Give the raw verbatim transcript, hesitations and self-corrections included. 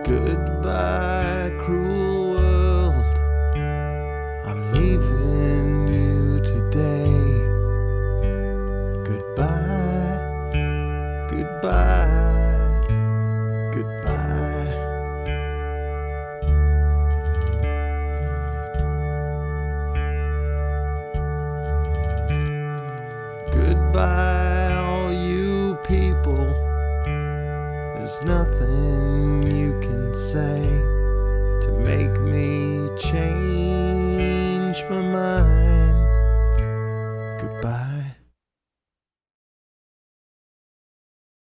Goodbye, cruel world, I'm leaving you today. Goodbye, goodbye, goodbye. Goodbye, all you people, there's nothing